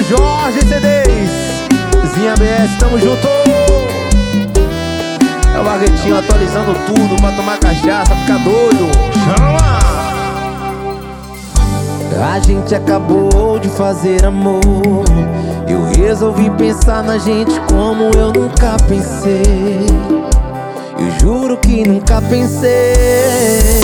Jorge CDs, Zinha BS, tamo junto. É o Barretinho atualizando tudo pra tomar cachaça, ficar doido. Chama! A gente acabou de fazer amor. Eu resolvi pensar na gente como eu nunca pensei. Eu juro que nunca pensei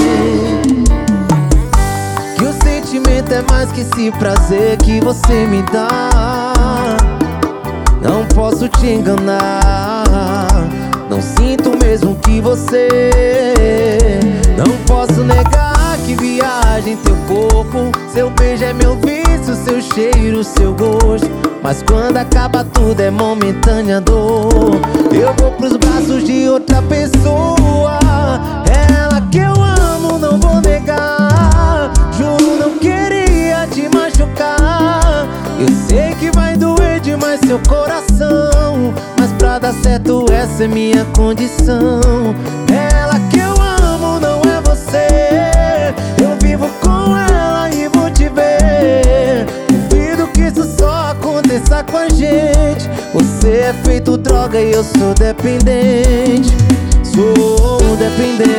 que o sentimento é mais que esse prazer que você me dá. Não posso te enganar, não sinto mesmo que você. Não posso negar que viaja em teu corpo. Seu beijo é meu vício, seu cheiro, seu gosto. Mas quando acaba tudo é momentânea dor. Eu vou pros braços de outra pessoa. É ela que eu amo, não vou negar. Juro, não queria te machucar. Eu sei que vai doer demais seu coração, mas pra dar certo essa é minha condição. É ela que eu amo, não é você. Eu vivo com ela e vou te ver. Duvido que isso só aconteça com a gente. Você é feito droga e eu sou dependente. Sou dependente.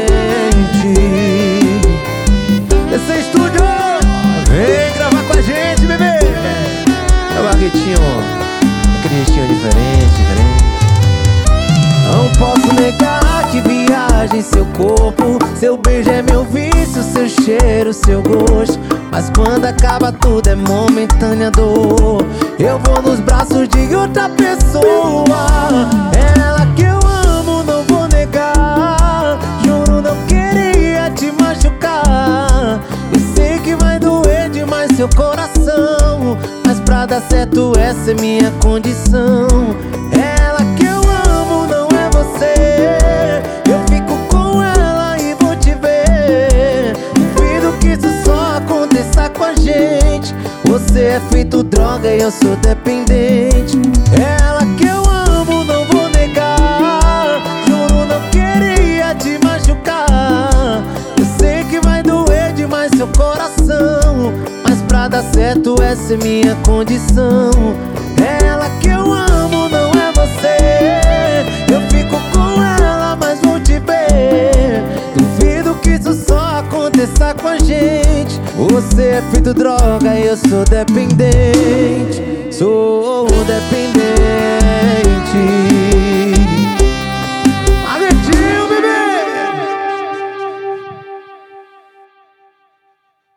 Esse estúdio, vem gravar com a gente, bebê. É o Barretinho, aquele jeitinho diferente. Não posso negar que viaja em seu corpo. Seu beijo é meu vício, seu cheiro, seu gosto. Mas quando acaba tudo é momentânea dor. Eu vou nos braços de outra pessoa. É ela que eu amo, não vou negar. Juro, não queria te machucar. Eu sei que vai doer demais seu coração, mas pra dar certo essa é minha condição. É ela que eu amo, não é você. Eu fico com ela e vou te ver. Duvido que isso só aconteça com a gente. Você é feito droga e eu sou dependente. É ela que eu amo, não vou negar. Juro, não queria te machucar. Eu sei que vai doer demais seu coração, mas pra dar certo essa é minha condição. É ela que eu amo, não é você. Eu fico com ela, mas vou te ver. Duvido que isso só aconteça com a gente. Você é feito droga e eu sou dependente. Sou dependente.